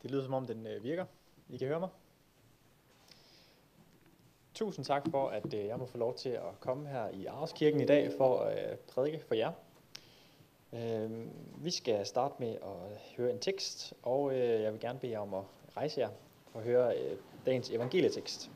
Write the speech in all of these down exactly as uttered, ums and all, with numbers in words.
Det lyder som om den øh, virker. I kan høre mig. Tusind tak for, at øh, jeg må få lov til at komme her i Arvskirken i dag for at øh, prædike for jer. Øh, vi skal starte med at høre en tekst, og øh, jeg vil gerne bede jer om at rejse jer for at høre øh, dagens evangelietekst.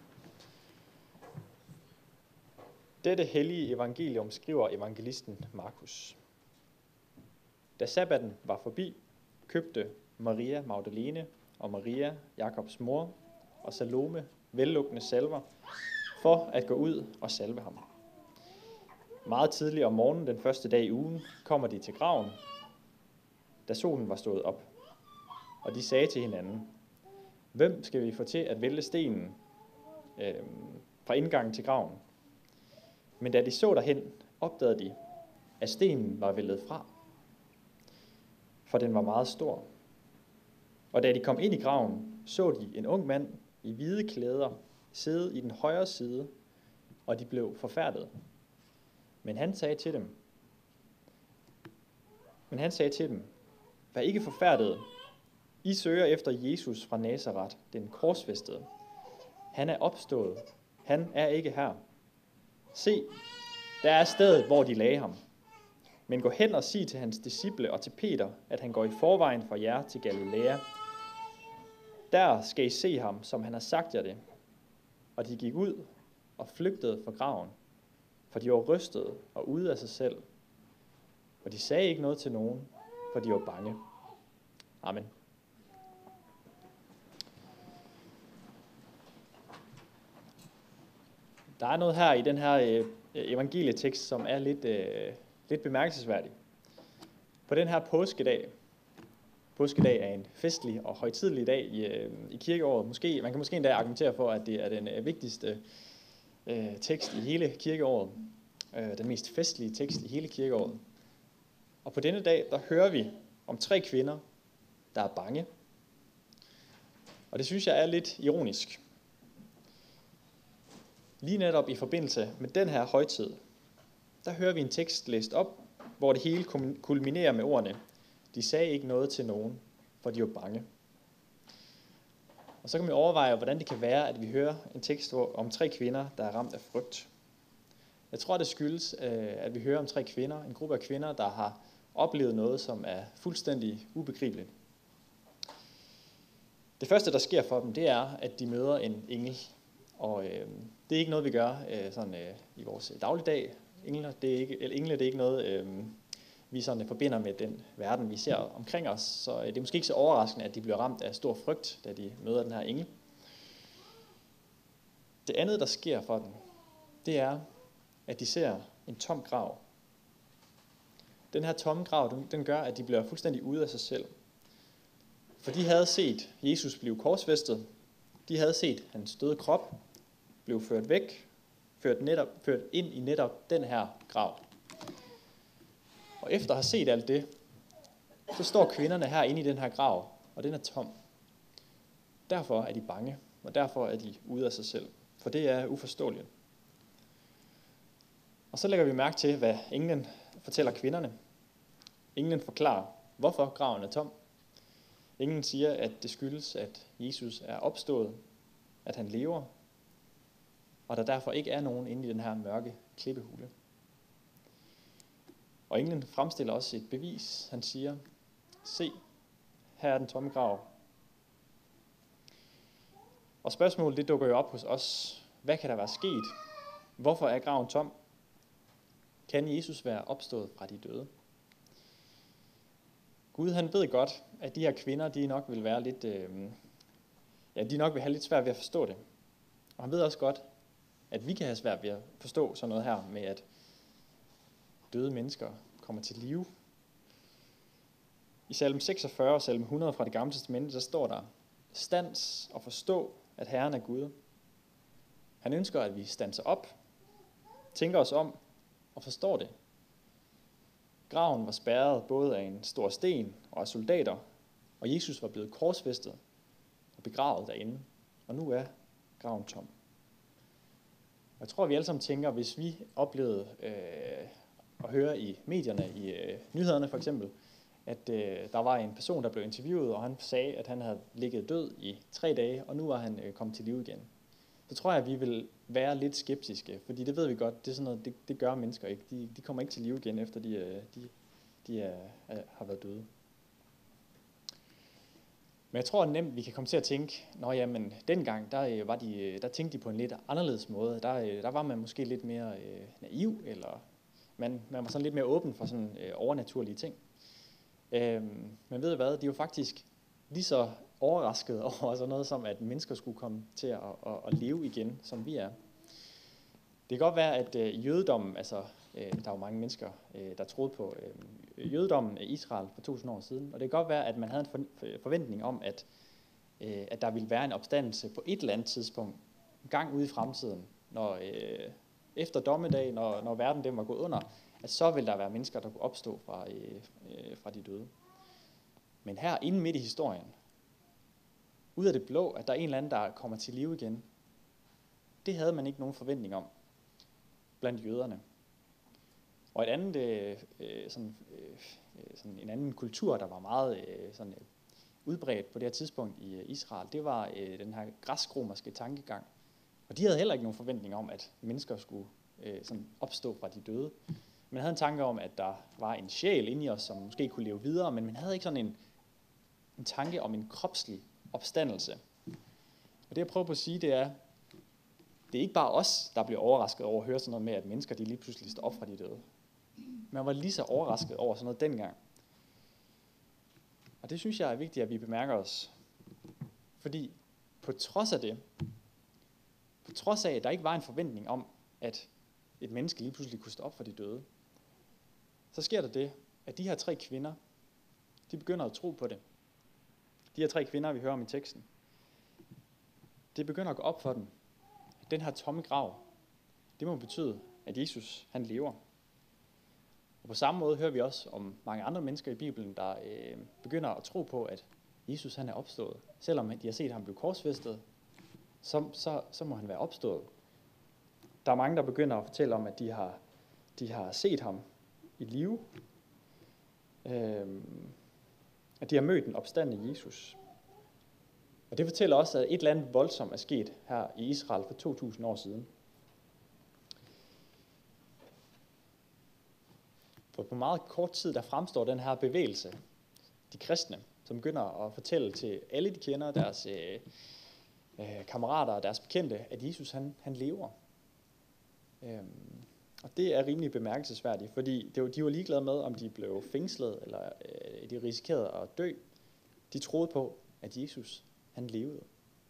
Dette hellige evangelium skriver evangelisten Markus. Da sabbaten var forbi, købte Maria Magdalene og Maria, Jakobs mor, og Salome vellukkende salver for at gå ud og salve ham. Meget tidligt om morgenen den første dag i ugen kommer de til graven, da solen var stået op. Og de sagde til hinanden, hvem skal vi få til at vælte stenen øh, fra indgangen til graven? Men da de så derhen, opdagede de, at stenen var væltet fra, for den var meget stor. Og da de kom ind i graven, så de en ung mand i hvide klæder sidde i den højre side, og de blev forfærdet. Men han sagde til dem, men han sagde til dem, vær ikke forfærdet. I søger efter Jesus fra Nazaret, den korsfæstede. Han er opstået. Han er ikke her. Se, der er stedet, hvor de lagde ham. Men gå hen og sig til hans disciple og til Peter, at han går i forvejen for jer til Galilea. Der skal I se ham, som han har sagt jer det. Og de gik ud og flygtede fra graven, for de var rystede og ude af sig selv. Og de sagde ikke noget til nogen, for de var bange. Amen. Der er noget her i den her øh, evangelietekst, som er lidt, øh, lidt bemærkelsesværdig. På den her påskedag, påskedag er en festlig og højtidelig dag i, øh, i kirkeåret. Måske, man kan måske endda argumentere for, at det er den øh, vigtigste øh, tekst i hele kirkeåret. Øh, den mest festlige tekst i hele kirkeåret. Og på denne dag, der hører vi om tre kvinder, der er bange. Og det synes jeg er lidt ironisk. Lige netop i forbindelse med den her højtid, der hører vi en tekst læst op, hvor det hele kulminerer med ordene, de sagde ikke noget til nogen, for de var bange. Og så kan vi overveje, hvordan det kan være, at vi hører en tekst om tre kvinder, der er ramt af frygt. Jeg tror, det skyldes, at vi hører om tre kvinder, en gruppe af kvinder, der har oplevet noget, som er fuldstændig ubegribeligt. Det første, der sker for dem, det er, at de møder en engel. Og øh, det er ikke noget, vi gør øh, sådan, øh, i vores dagligdag. Engler, det er ikke, eller engle, det er ikke noget, øh, vi sådan, øh, forbinder med den verden, vi ser omkring os. Så øh, det er måske ikke så overraskende, at de bliver ramt af stor frygt, da de møder den her engel. Det andet, der sker for dem, det er, at de ser en tom grav. Den her tomme grav, den, den gør, at de bliver fuldstændig ude af sig selv. For de havde set Jesus blive korsfæstet. De havde set hans døde krop blev ført væk, ført, netop, ført ind i netop den her grav. Og efter at have set alt det, så står kvinderne her inde i den her grav, og den er tom. Derfor er de bange, og derfor er de ude af sig selv, for det er uforståeligt. Og så lægger vi mærke til, hvad englen fortæller kvinderne. Englen forklarer, hvorfor graven er tom. Englen siger, at det skyldes, at Jesus er opstået, at han lever, og der derfor ikke er nogen inde i den her mørke klippehule. Og englen fremstiller også et bevis. Han siger, se, her er den tomme grav. Og spørgsmålet det dukker jo op hos os. Hvad kan der være sket? Hvorfor er graven tom? Kan Jesus være opstået fra de døde? Gud han ved godt, at de her kvinder, de nok vil være lidt, øh, ja, de nok vil have lidt svært ved at forstå det. Og han ved også godt, at vi kan have svært ved at forstå sådan noget her med, at døde mennesker kommer til live. I salme seksogfyrre og salme hundrede fra det gamle testamente, der står der, stands og forstå, at Herren er Gud. Han ønsker, at vi standser op, tænker os om og forstår det. Graven var spærret både af en stor sten og af soldater, og Jesus var blevet korsfæstet og begravet derinde, og nu er graven tom. Og jeg tror, at vi alle sammen tænker, hvis vi oplevede øh, at høre i medierne, i øh, nyhederne for eksempel, at øh, der var en person, der blev interviewet, og han sagde, at han havde ligget død i tre dage, og nu var han øh, kommet til live igen. Så tror jeg, at vi vil være lidt skeptiske, fordi det ved vi godt, det er sådan noget, det, det gør mennesker ikke. De, de kommer ikke til live igen, efter de, øh, de, de er, er, har været døde. Men jeg tror nemt, vi kan komme til at tænke, nå jamen, dengang, der, øh, var de, der tænkte de på en lidt anderledes måde. Der, øh, der var man måske lidt mere øh, naiv, eller man, man var sådan lidt mere åben for sådan øh, overnaturlige ting. Øhm, men ved I hvad, de er jo faktisk lige så overrasket over sådan noget som, at mennesker skulle komme til at, at, at leve igen, som vi er. Det kan godt være, at øh, jødedommen, altså øh, der er jo mange mennesker, øh, der troede på øh, jødedommen i Israel for tusind år siden, og det kan godt være, at man havde en for, forventning om, at, øh, at der ville være en opstandelse på et eller andet tidspunkt, en gang ude i fremtiden, når øh, efter dommedag, når, når verden den var gået under, at så vil der være mennesker, der kunne opstå fra, øh, øh, fra de døde. Men her inde midt i historien, ud af det blå, at der er en eller anden, der kommer til live igen, det havde man ikke nogen forventning om blandt jøderne. Og et andet, øh, sådan, øh, sådan en anden kultur, der var meget øh, sådan, øh, udbredt på det her tidspunkt i Israel, det var øh, den her græsk-romerske tankegang. Og de havde heller ikke nogen forventning om, at mennesker skulle øh, sådan opstå fra de døde. Man havde en tanke om, at der var en sjæl inde i os, som måske kunne leve videre, men man havde ikke sådan en, en tanke om en kropslig opstandelse. Og det jeg prøver på at sige, det er, det er ikke bare os, der bliver overrasket over at høre sådan noget med, at mennesker de lige pludselig står op fra de døde. Man var lige så overrasket over sådan noget dengang. Og det synes jeg er vigtigt, at vi bemærker os. Fordi på trods af det, på trods af, at der ikke var en forventning om, at et menneske lige pludselig kunne stå op fra de døde, så sker der det, at de her tre kvinder, de begynder at tro på det. De her tre kvinder, vi hører om i teksten, det begynder at gå op for dem. Den her tomme grav, det må betyde, at Jesus, han lever. Og på samme måde hører vi også om mange andre mennesker i Bibelen, der øh, begynder at tro på, at Jesus, han er opstået. Selvom de har set ham blive korsfæstet, så, så, så må han være opstået. Der er mange, der begynder at fortælle om, at de har, de har set ham i live. Øh, at de har mødt den opstandne Jesus. Og det fortæller også, at et eller andet voldsomt er sket her i Israel for to tusind år siden. For på meget kort tid, der fremstår den her bevægelse, de kristne, som begynder at fortælle til alle, de kender, deres øh, øh, kammerater og deres bekendte, at Jesus, han, han lever. Øhm, og det er rimelig bemærkelsesværdigt, fordi det var, de var ligeglade med, om de blev fængslet, eller øh, de risikerede at dø. De troede på, at Jesus, han levede.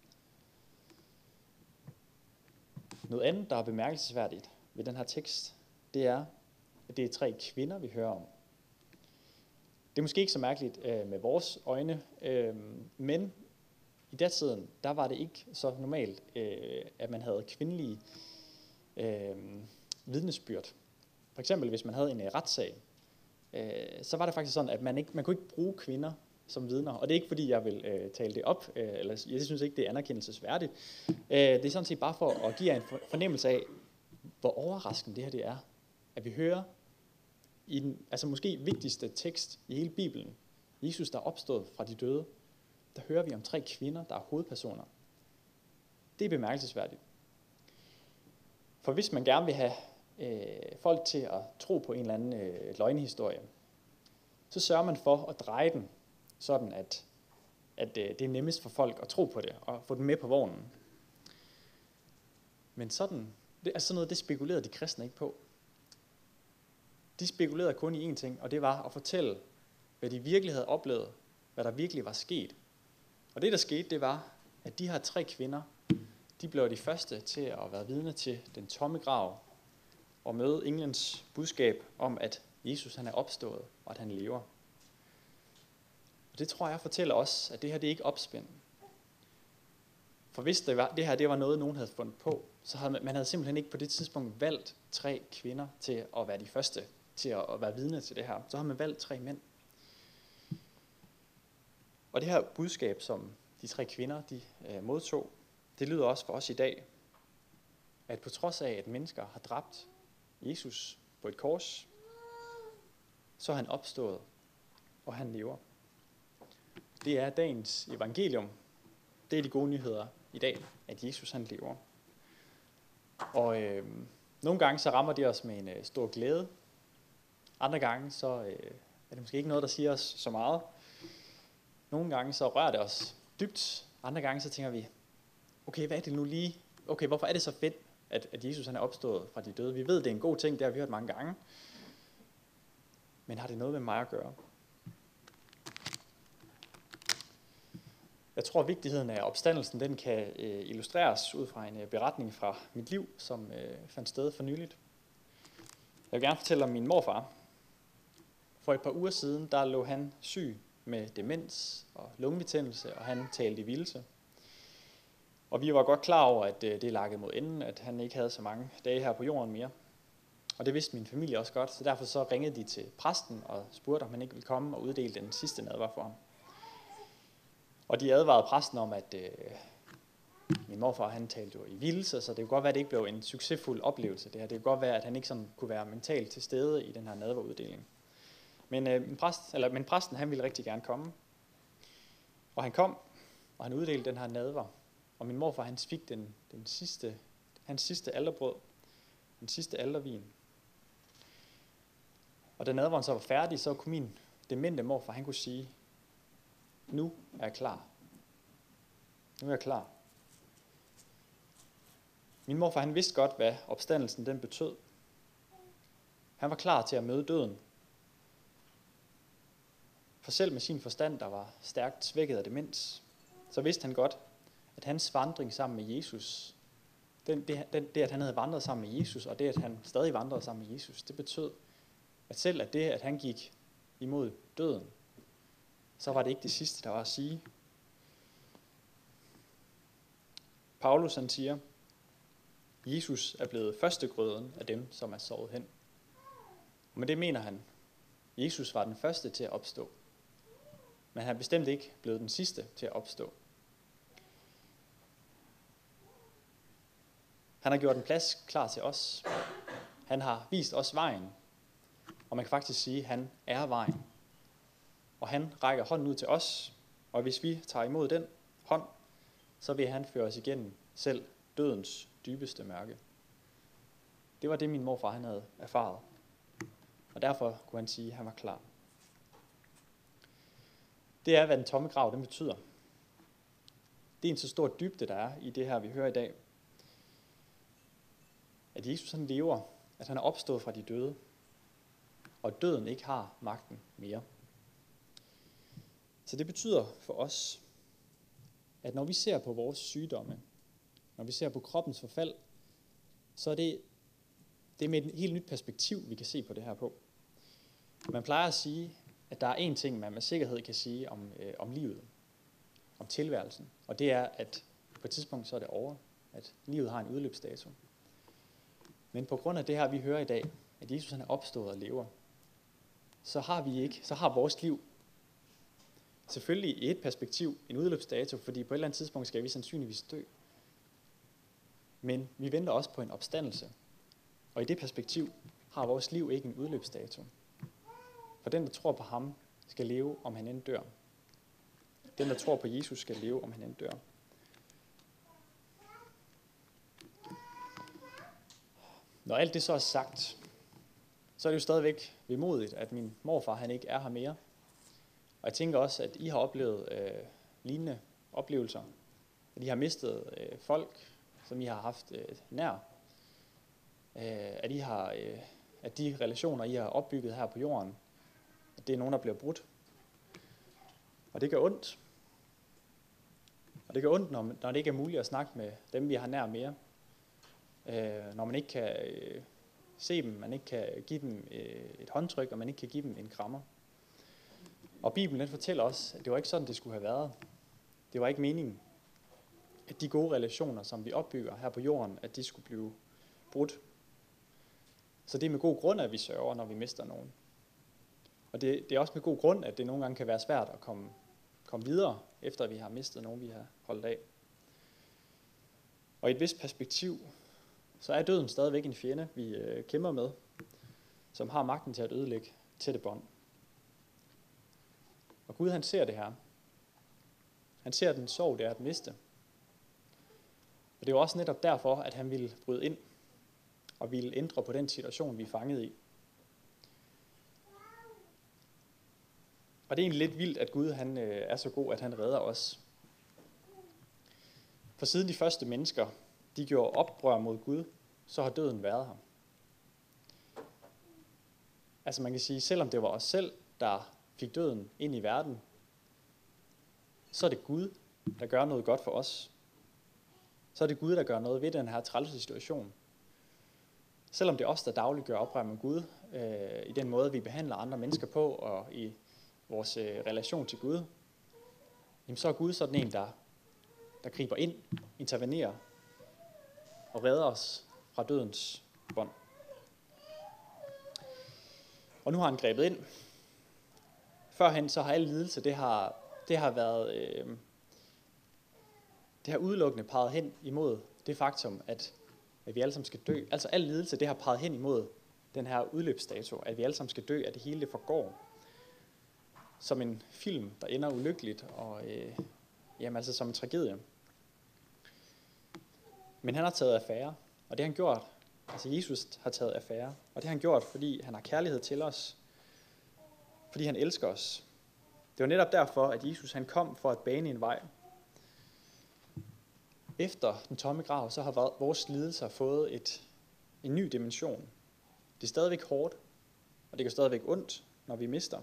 Noget andet, der er bemærkelsesværdigt ved den her tekst, det er, at det er tre kvinder, vi hører om. Det er måske ikke så mærkeligt øh, med vores øjne, øh, men i datiden, der var det ikke så normalt, øh, at man havde kvindelige øh, vidnesbyrd. For eksempel, hvis man havde en øh, retssag, øh, så var det faktisk sådan, at man ikke man kunne ikke bruge kvinder som vidner. Og det er ikke, fordi jeg vil øh, tale det op, øh, eller jeg synes ikke, det er anerkendelsesværdigt. Øh, det er sådan set bare for at give jer en fornemmelse af, hvor overraskende det her det er, at vi hører i den altså måske vigtigste tekst i hele Bibelen, Jesus, der er opstået fra de døde, der hører vi om tre kvinder, der er hovedpersoner. Det er bemærkelsesværdigt. For hvis man gerne vil have øh, folk til at tro på en eller anden øh, løgnehistorie, så sørger man for at dreje den, sådan at, at øh, det er nemmest for folk at tro på det, og få dem med på vognen. Men sådan, det, altså sådan noget, det spekulerede de kristne ikke på. De spekulerede kun i én ting, og det var at fortælle, hvad de virkelig havde oplevet, hvad der virkelig var sket. Og det, der skete, det var, at de her tre kvinder, de blev de første til at være vidne til den tomme grav, og møde englens budskab om, at Jesus, han er opstået, og at han lever. Og det tror jeg fortæller os, at det her det er ikke opspind. For hvis det, var, det her det var noget, nogen havde fundet på, så havde man, man havde simpelthen ikke på det tidspunkt valgt tre kvinder til at være de første til at, at være vidne til det her. Så har man valgt tre mænd. Og det her budskab, som de tre kvinder de øh, modtog, det lyder også for os i dag, at på trods af, at mennesker har dræbt Jesus på et kors, så er han opstået, og han lever. Det er dagens evangelium. Det er de gode nyheder i dag, at Jesus han lever. Og øh, nogle gange så rammer det os med en øh, stor glæde. Andre gange så øh, er det måske ikke noget, der siger os så meget. Nogle gange så rører det os dybt. Andre gange så tænker vi, okay, hvad er det nu lige? Okay, hvorfor er det så fedt, at, at Jesus han er opstået fra de døde? Vi ved, det er en god ting, det har vi hørt mange gange. Men har det noget med mig at gøre? Jeg tror, at vigtigheden af opstandelsen, den kan øh, illustreres ud fra en øh, beretning fra mit liv, som øh, fandt sted for nyligt. Jeg vil gerne fortælle om min morfar. For et par uger siden, der lå han syg med demens og lungebetændelse, og han talte i vildelse. Og vi var godt klar over, at øh, det lakkede mod enden, at han ikke havde så mange dage her på jorden mere. Og det vidste min familie også godt, så derfor så ringede de til præsten og spurgte, om han ikke ville komme og uddele den sidste nadver for ham. Og de advarede præsten om, at øh, min morfar han talte jo i vildelse, så det kunne godt være, at det ikke blev en succesfuld oplevelse. Det her. Det kunne godt være, at han ikke sådan kunne være mentalt til stede i den her nadveruddeling. Men, øh, min præst, eller, men præsten han ville rigtig gerne komme. Og han kom, og han uddelte den her nadver. Og min morfar han fik den, den sidste, hans sidste alderbrød, den sidste aldervin. Og da nadveren så var færdig, så kunne min demente morfar han kunne sige, nu er jeg klar. Nu er jeg klar. Min morfar han vidste godt, hvad opstandelsen den betød. Han var klar til at møde døden. For selv med sin forstand, der var stærkt svækket af demens, så vidste han godt, at hans vandring sammen med Jesus, den, det, den, det at han havde vandret sammen med Jesus, og det at han stadig vandrede sammen med Jesus, det betød, at selv at det, at han gik imod døden, så var det ikke det sidste, der var at sige. Paulus han siger, Jesus er blevet førstegrøden af dem, som er sovet hen. Og med det mener han, Jesus var den første til at opstå. Men han er bestemt ikke blevet den sidste til at opstå. Han har gjort en plads klar til os. Han har vist os vejen. Og man kan faktisk sige, at han er vejen. Og han rækker hånden ud til os. Og hvis vi tager imod den hånd, så vil han føre os igennem selv dødens dybeste mørke. Det var det, min morfar han havde erfaret. Og derfor kunne han sige, at han var klar. Det er, hvad den tomme grav den betyder. Det er en så stor dybde, der er i det her, vi hører i dag. At Jesus han lever, at han er opstået fra de døde, og døden ikke har magten mere. Så det betyder for os, at når vi ser på vores sygdomme, når vi ser på kroppens forfald, så er det, det er med et helt nyt perspektiv, vi kan se på det her på. Man plejer at sige, at der er én ting, man med sikkerhed kan sige om, øh, om livet, om tilværelsen, og det er, at på et tidspunkt så er det over, at livet har en udløbsdato. Men på grund af det her, vi hører i dag, at Jesus han er opstået og lever, så har vi ikke, så har vores liv selvfølgelig i et perspektiv en udløbsdato, fordi på et eller andet tidspunkt skal vi sandsynligvis dø. Men vi venter også på en opstandelse, og i det perspektiv har vores liv ikke en udløbsdato. For den, der tror på ham, skal leve, om han end dør. Den, der tror på Jesus, skal leve, om han end dør. Når alt det så er sagt, så er det jo stadigvæk vemodigt, at min morfar han ikke er her mere. Og jeg tænker også, at I har oplevet øh, lignende oplevelser. At I har mistet øh, folk, som I har haft øh, nær. Øh, at, I har, øh, at de relationer, I har opbygget her på jorden, at det er nogen, der bliver brudt. Og det gør ondt. Og det gør ondt, når, når det ikke er muligt at snakke med dem, vi har nær mere. Øh, når man ikke kan øh, se dem, man ikke kan give dem øh, et håndtryk, og man ikke kan give dem en krammer. Og Bibelen den fortæller os, at det var ikke sådan, det skulle have været. Det var ikke meningen, at de gode relationer, som vi opbygger her på jorden, at de skulle blive brudt. Så det er med god grund, at vi sørger, når vi mister nogen. Og det, det er også med god grund, at det nogle gange kan være svært at komme, komme videre, efter vi har mistet nogen, vi har holdt af. Og i et vist perspektiv, så er døden stadigvæk en fjende, vi øh, kæmper med, som har magten til at ødelægge tætte bånd. Gud han ser det her. Han ser den sorg, det er at miste. Og det er jo også netop derfor, at han ville bryde ind og ville ændre på den situation, vi er fanget i. Og det er egentlig lidt vildt, at Gud han, øh, er så god, at han redder os. For siden de første mennesker, de gjorde oprør mod Gud, så har døden været her. Altså man kan sige, selvom det var os selv, der fik døden ind i verden, så er det Gud, der gør noget godt for os. Så er det Gud, der gør noget ved den her trælse situation. Selvom det er os, der dagligt gør oprør med Gud, øh, i den måde, vi behandler andre mennesker på, og i vores øh, relation til Gud, jamen så er Gud sådan en, der, der griber ind, intervenerer og redder os fra dødens bånd. Og nu har han grebet ind. Førhen så har al lidelse, det har, det har været, øh, det har udelukkende peget hen imod det faktum, at, at vi alle sammen skal dø. Altså al lidelse, det har peget hen imod den her udløbsdato, at vi alle sammen skal dø, at det hele det forgår. Som en film, der ender ulykkeligt, og øh, jamen altså som en tragedie. Men han har taget affære, og det har han gjort, altså Jesus har taget affære, og det har han gjort, fordi han har kærlighed til os, fordi han elsker os. Det var netop derfor, at Jesus han kom for at bane en vej. Efter den tomme grav, så har vores lidelser fået et, en ny dimension. Det er stadigvæk hårdt, og det gør stadigvæk ondt, når vi mister.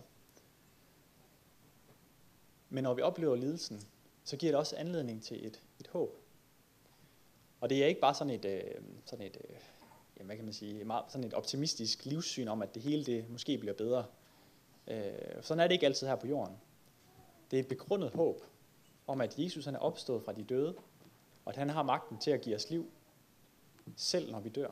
Men når vi oplever lidelsen, så giver det også anledning til et, et håb. Og det er ikke bare sådan et, øh, sådan et, øh, jamen, hvad kan man sige, meget, sådan et optimistisk livssyn om, at det hele det måske bliver bedre. Øh, sådan er det ikke altid her på jorden. Det er et begrundet håb om, at Jesus han er opstået fra de døde, og at han har magten til at give os liv, selv når vi dør.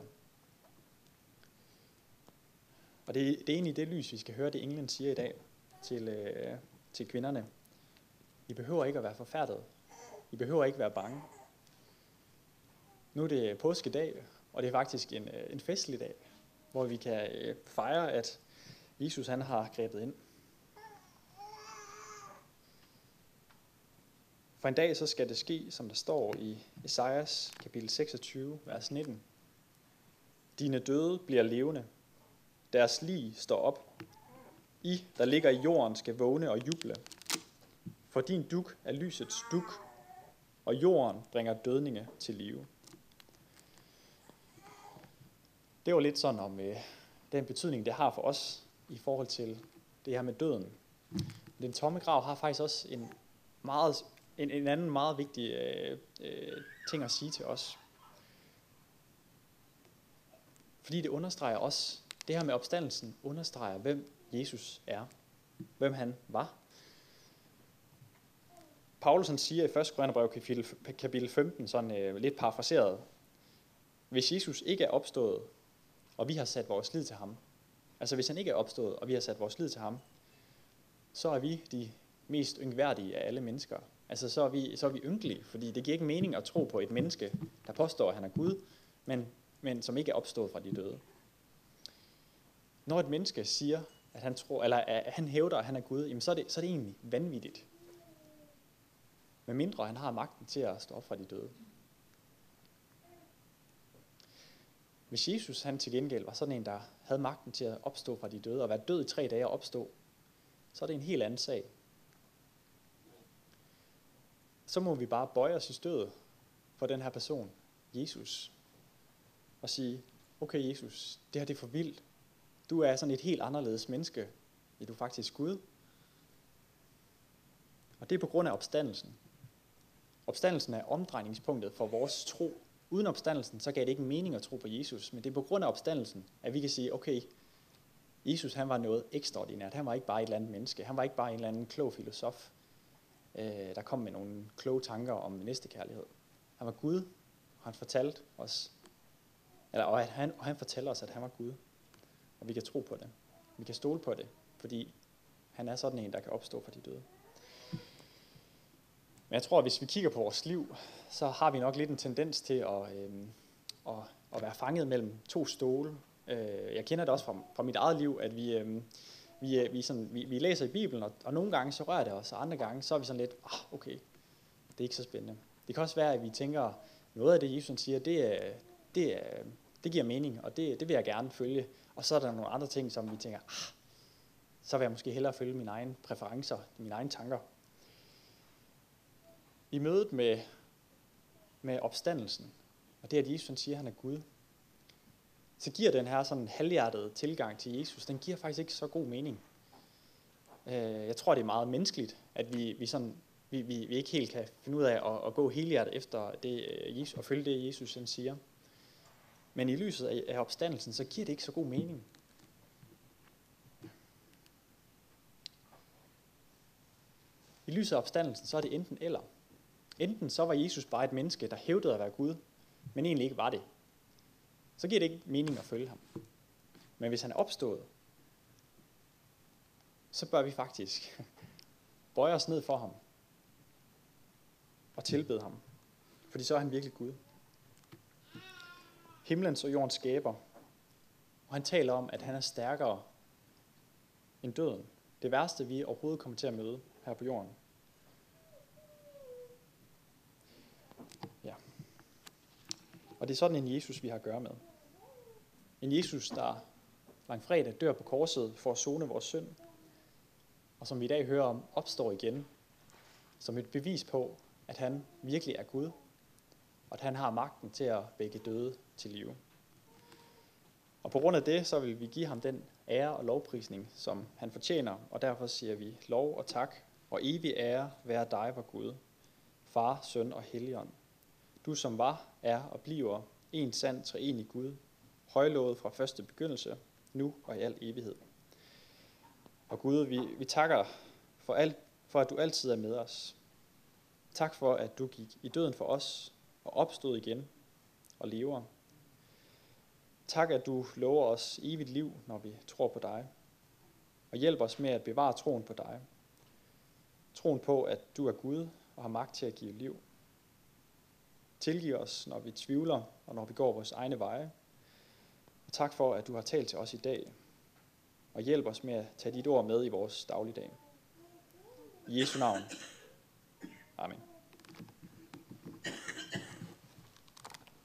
Og det, det er egentlig det lys, vi skal høre, det englen siger i dag til, øh, til kvinderne. I behøver ikke at være forfærdet. I behøver ikke være bange. Nu er det påskedag, og det er faktisk en, en festlig dag, hvor vi kan fejre, at Jesus han har grebet ind. For en dag så skal det ske, som der står i Esajas kapitel seksogtyve, vers nitten. Dine døde bliver levende. Deres lig står op. I, der ligger i jorden, skal vågne og juble. For din dug er lysets dug, og jorden bringer dødninge til live. Det var lidt sådan om øh, den betydning, det har for os i forhold til det her med døden. Den tomme grav har faktisk også en, meget, en, en anden meget vigtig øh, øh, ting at sige til os. Fordi det understreger også, det her med opstandelsen understreger, hvem Jesus er. Hvem han var. Paulus han siger i første Korintherbrev kapitel femten, sådan øh, lidt parafraseret, hvis Jesus ikke er opstået, og vi har sat vores lid til ham, altså hvis han ikke er opstået, og vi har sat vores lid til ham, så er vi de mest yngværdige af alle mennesker. Altså så er vi, så er vi ynkelige, fordi det giver ikke mening at tro på et menneske, der påstår, at han er Gud, men, men som ikke er opstået fra de døde. Når et menneske siger, at han, tror, eller at han hævder, at han er Gud, jamen så, er det, så er det egentlig vanvittigt. Med mindre han har magten til at stå op fra de døde. Hvis Jesus han til gengæld var sådan en, der havde magten til at opstå fra de døde, og være død i tre dage og opstå, så er det en helt anden sag. Så må vi bare bøje os i stødet for den her person, Jesus, og sige, okay Jesus, det her det er for vildt. Du er sådan et helt anderledes menneske, end du er faktisk Gud. Og det er på grund af opstandelsen. Opstandelsen er omdrejningspunktet for vores tro. Uden opstandelsen, så gav det ikke mening at tro på Jesus, men det er på grund af opstandelsen, at vi kan sige, okay, Jesus han var noget ekstraordinært. Han var ikke bare et eller andet menneske. Han var ikke bare en eller anden klog filosof, øh, der kom med nogle kloge tanker om næstekærlighed. Han var Gud, og han fortalte os, eller, og, han, og han fortæller os, at han var Gud. Og vi kan tro på det. Vi kan stole på det, fordi han er sådan en, der kan opstå fra de døde. Men jeg tror, at hvis vi kigger på vores liv, så har vi nok lidt en tendens til at, øh, at, at være fanget mellem to stole. Øh, jeg kender det også fra, fra mit eget liv, at vi, øh, vi, vi, sådan, vi, vi læser i Bibelen, og, og nogle gange så rører det os, og andre gange så er vi sådan lidt, ah, okay, det er ikke så spændende. Det kan også være, at vi tænker, noget af det, Jesus siger, det, er, det, er, det giver mening, og det, det vil jeg gerne følge. Og så er der nogle andre ting, som vi tænker, ah, så vil jeg måske hellere følge mine egne præferencer, mine egne tanker. I mødet med, med opstandelsen, og det, at Jesus siger, at han er Gud, så giver den her sådan halvhjertede tilgang til Jesus, den giver faktisk ikke så god mening. Jeg tror, det er meget menneskeligt, at vi, vi, sådan, vi, vi, vi ikke helt kan finde ud af at, at gå helhjertet efter det, Jesus, og følge det, Jesus han siger. Men i lyset af, af opstandelsen, så giver det ikke så god mening. I lyset af opstandelsen, så er det enten eller. Enten så var Jesus bare et menneske, der hævdede at være Gud, men egentlig ikke var det. Så giver det ikke mening at følge ham. Men hvis han er opstået, så bør vi faktisk bøje os ned for ham og tilbede ham. Fordi så er han virkelig Gud. Himlens og jordens skaber. Og han taler om, at han er stærkere end døden. Det værste, vi overhovedet kommer til at møde her på jorden. Ja. Og det er sådan en Jesus, vi har at gøre med. En Jesus, der langfredag dør på korset for at sone vores synd. Og som vi i dag hører om, opstår igen. Som et bevis på, at han virkelig er Gud. Og at han har magten til at vække døde til live. Og på grund af det, så vil vi give ham den ære og lovprisning, som han fortjener. Og derfor siger vi lov og tak og evig ære være dig, vor Gud, Far, Søn og Helligånd. Du som var, er og bliver en sand treenig Gud, højlovet fra første begyndelse, nu og i al evighed. Og Gud, vi, vi takker for, alt, for, at du altid er med os. Tak for, at du gik i døden for os og opstod igen og lever. Tak, at du lover os evigt liv, når vi tror på dig. Og hjælp os med at bevare troen på dig. Troen på, at du er Gud og har magt til at give liv. Tilgiv os, når vi tvivler og når vi går vores egne veje. Og tak for, at du har talt til os i dag. Og hjælp os med at tage dit ord med i vores dagligdag. I Jesu navn. Amen.